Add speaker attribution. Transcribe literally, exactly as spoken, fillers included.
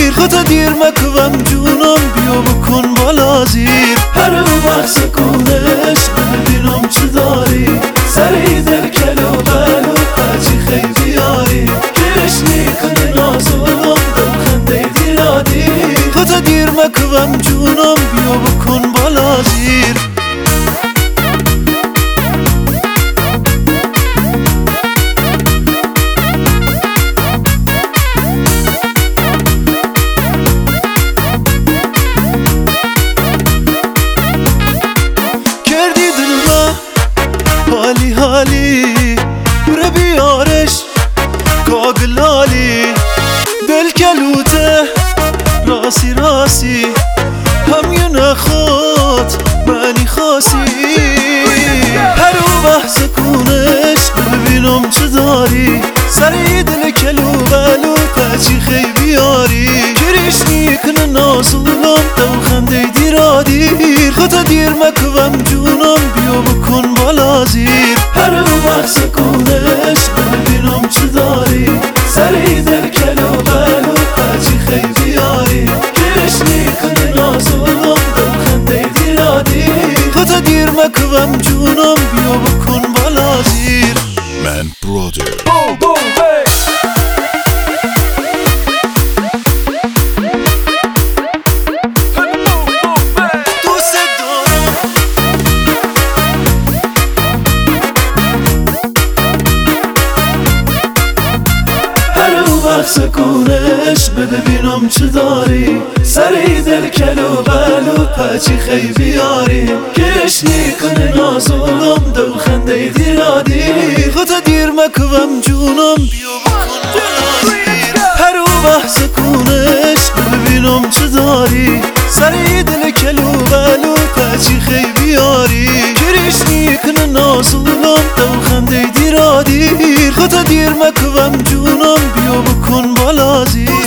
Speaker 1: دیر خودت دیر مکوم جونم بیا بکن بالا زیر هر وقت سکونش ببینم چه داری سری در کلو بلو پچی خی بیاری کش نیکنه نازولم دم خنده دیرا دیر خودت دیر مکوم جونم بیا بکن بالا زیر حالی حالی بره بیارش کاغلالی دل کلوته راسی راسی هم یه نخواد منی خاصی هر وقت سکونش ببینم چه داری سری دل کلو بلو پچی خی بیاری کریش نیکنه نازولم دو خنده دیرا دیر خودت دیر مکوم جونم بیا بکن بالا زیر هر وقت سکونش ببینم چه داری سری در کلو بلو پچی خی بیاری کریش نیکنه نازولم دو خنده دیرا دیر خودت دیر مکوم جونم بیا بکن بالا زیر
Speaker 2: من برادر
Speaker 3: Boom, boom, bass.
Speaker 1: دوست دارم هر وقت سکونش ببینم چه داری سری در کلو بلو پچی خی بیاری کش نیکنه نازولم دو خنده دیرا دیر خودت دیر مکوم جونم بیا بکن بالا زیر هر وقت سکونش ببینم چه داری سری دل کلو بلو پچی خی بیاری کریش نیکنه نازولم دو خنده دیرا دیر خودت دیر مکوم جونم بیا بکن بالا زیر